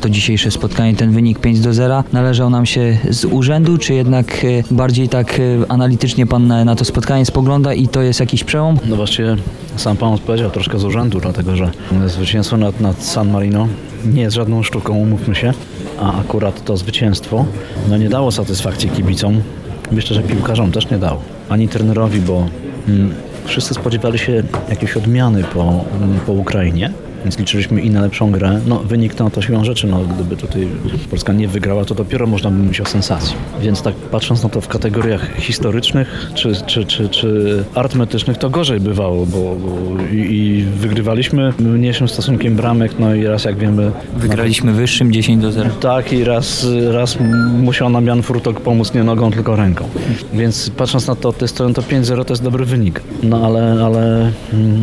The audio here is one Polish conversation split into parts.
to dzisiejsze spotkanie, ten wynik 5-0 należał nam się z urzędu, czy jednak bardziej tak analitycznie pan na to spotkanie spogląda i to jest jakiś przełom? No właściwie sam pan odpowiedział troszkę z urzędu, dlatego że zwycięstwo nad San Marino nie jest żadną sztuką, umówmy się, a akurat to zwycięstwo nie dało satysfakcji kibicom. Myślę, że piłkarzom też nie dało, ani trenerowi, bo wszyscy spodziewali się jakiejś odmiany po Ukrainie, więc liczyliśmy i na lepszą grę. Wynik to siłą rzeczy, gdyby tutaj Polska nie wygrała, to dopiero można by mówić o sensacji. Więc tak patrząc na to w kategoriach historycznych czy arytmetycznych, to gorzej bywało, bo wygrywaliśmy mniejszym stosunkiem bramek, i raz, jak wiemy... Wygraliśmy wyższym 10-0. Tak, i raz musiał nam Jan Furtok pomóc nie nogą, tylko ręką. Więc patrząc na to od tej strony, to 5-0 to jest dobry wynik. Ale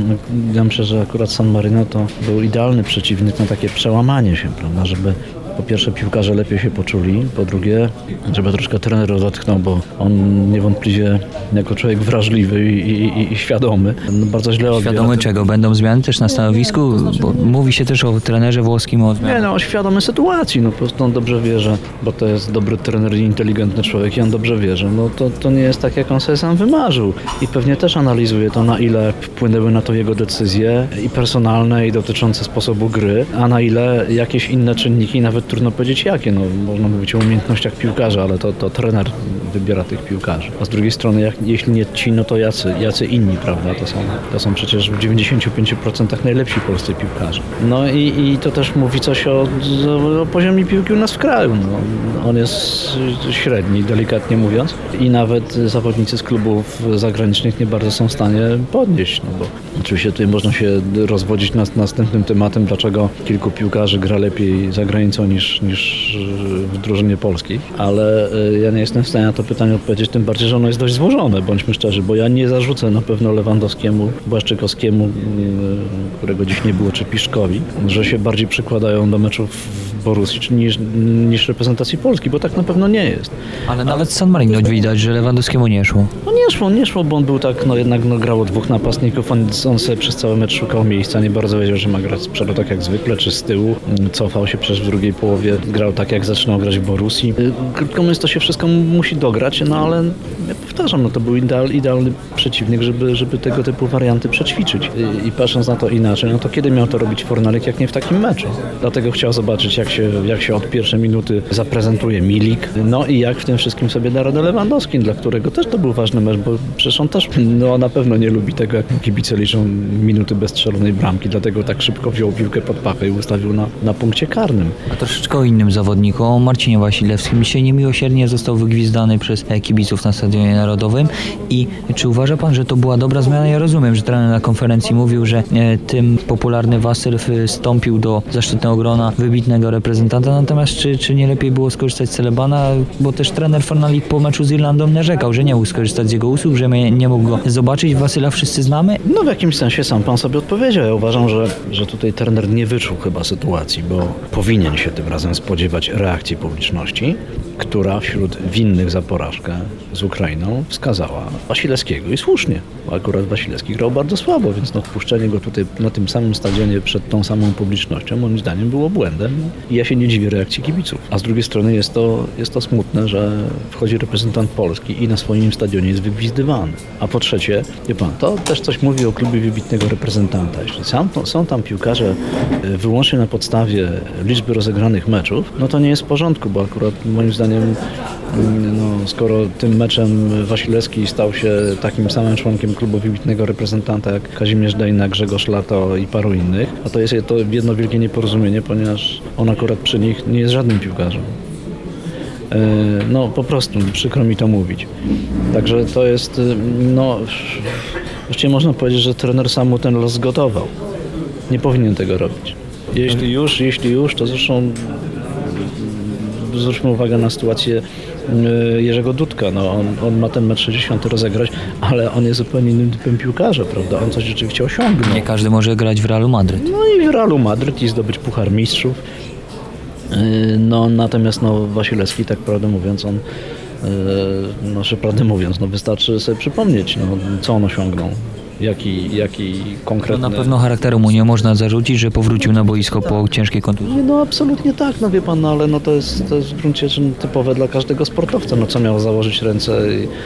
ja myślę, że akurat San Marino to był idealny przeciwnik na takie przełamanie się, prawda, żeby po pierwsze piłkarze lepiej się poczuli, po drugie, żeby troszkę trener odetchnął, bo on niewątpliwie jako człowiek wrażliwy i świadomy, bardzo źle odbiera. Świadomy czego? Będą zmiany też na stanowisku? Bo mówi się też o trenerze włoskim, o zmianach. Świadomy sytuacji, po prostu on dobrze wie, że, bo to jest dobry trener i inteligentny człowiek i on dobrze wie, że to nie jest tak, jak on sobie sam wymarzył i pewnie też analizuje to, na ile wpłynęły na to jego decyzje i personalne, i dotyczące sposobu gry, a na ile jakieś inne czynniki, nawet trudno powiedzieć jakie. Można mówić o umiejętnościach piłkarza, ale to trener wybiera tych piłkarzy. A z drugiej strony, jeśli nie ci, to jacy inni, prawda? To są przecież w 95% najlepsi polscy piłkarze. I to też mówi coś o poziomie piłki u nas w kraju. On jest średni, delikatnie mówiąc. I nawet zawodnicy z klubów zagranicznych nie bardzo są w stanie podnieść. Bo oczywiście tutaj można się rozwodzić nad następnym tematem, dlaczego kilku piłkarzy gra lepiej za granicą niż w drużynie polskiej, ale ja nie jestem w stanie na to pytanie odpowiedzieć, tym bardziej, że ono jest dość złożone, bądźmy szczerzy, bo ja nie zarzucę na pewno Lewandowskiemu, Błaszczykowskiemu, którego dziś nie było, czy Piszkowi, że się bardziej przykładają do meczów w Borussii niż reprezentacji Polski, bo tak na pewno nie jest. Ale nawet San Marino widać, że Lewandowskiemu nie szło. Nie szło, bo on był tak, jednak grało dwóch napastników, on sobie przez cały mecz szukał miejsca, nie bardzo wiedział, że ma grać z przodu tak jak zwykle, czy z tyłu, cofał się przecież w drugiej połowie, grał tak jak zaczynał grać w Borussii. Krótko mówiąc, to się wszystko musi dograć, ale ja powtarzam, to był idealny przeciwnik, żeby tego typu warianty przećwiczyć. I patrząc na to inaczej, to kiedy miał to robić Fornalik, jak nie w takim meczu? Dlatego chciał zobaczyć, jak się od pierwszej minuty zaprezentuje Milik, i jak w tym wszystkim sobie da radę Lewandowski, dla którego też to był ważny mecz, bo przecież on też na pewno nie lubi tego, jak kibice liczą minuty bez strzelonej bramki, dlatego tak szybko wziął piłkę pod pachę i ustawił na punkcie karnym. A troszeczkę o innym zawodniku, o Marcinie Wasilewskim. Dzisiaj niemiłosiernie został wygwizdany przez kibiców na Stadionie Narodowym. I czy uważa pan, że to była dobra zmiana? Ja rozumiem, że trener na konferencji mówił, że tym popularny Wasyl wstąpił do zaszczytnego grona wybitnego reprezentanta, natomiast czy nie lepiej było skorzystać z Celebana, bo też trener Fornalik po meczu z Irlandą narzekał, że nie mógł skorzystać z jego usług, że nie mógł go zobaczyć. Wasyla wszyscy znamy? W jakimś sensie sam pan sobie odpowiedział. Ja uważam, że tutaj trener nie wyczuł chyba sytuacji, bo powinien się tym razem spodziewać reakcji publiczności, która wśród winnych za porażkę z Ukrainą wskazała Wasilewskiego i słusznie, bo akurat Wasilewski grał bardzo słabo, więc wpuszczenie go tutaj na tym samym stadionie przed tą samą publicznością moim zdaniem było błędem i ja się nie dziwię reakcji kibiców. A z drugiej strony jest to smutne, że wchodzi reprezentant Polski i na swoim stadionie jest wygwizdywany. A po trzecie, wie pan, to też coś mówi o klubie wybitnego reprezentanta. Jeśli są tam piłkarze wyłącznie na podstawie liczby rozegranych meczów, to nie jest w porządku, bo akurat moim zdaniem skoro tym meczem Wasilewski stał się takim samym członkiem klubu wybitnego reprezentanta jak Kazimierz Dejna, Grzegorz Lato i paru innych, a to jest to jedno wielkie nieporozumienie, ponieważ on akurat przy nich nie jest żadnym piłkarzem. Po prostu przykro mi to mówić. Także to jest, właściwie można powiedzieć, że trener sam mu ten los zgotował. Nie powinien tego robić. Jeśli już, to zresztą zwróćmy uwagę na sytuację Jerzego Dudka. On ma ten mecz 60 rozegrać, ale on jest zupełnie innym typem piłkarza, prawda? On coś rzeczywiście osiągnął. Nie każdy może grać w Realu Madryt. I w Realu Madryt i zdobyć Puchar Mistrzów. Natomiast Wasilewski, tak prawdę mówiąc, wystarczy sobie przypomnieć, co on osiągnął. jaki To konkretny... na pewno charakteru mu nie można zarzucić, że powrócił na boisko po ciężkiej kontuzji. Nie, no absolutnie tak, no wie pan, no, ale no to jest w gruncie rzeczy typowe dla każdego sportowca, no co miał założyć ręce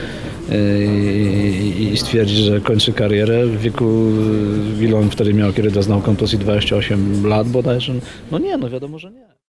i stwierdzić, że kończy karierę w wieku, ile on wtedy miał, kiedy doznał kontuzji, 28 lat bodajże, no nie, no wiadomo, że nie.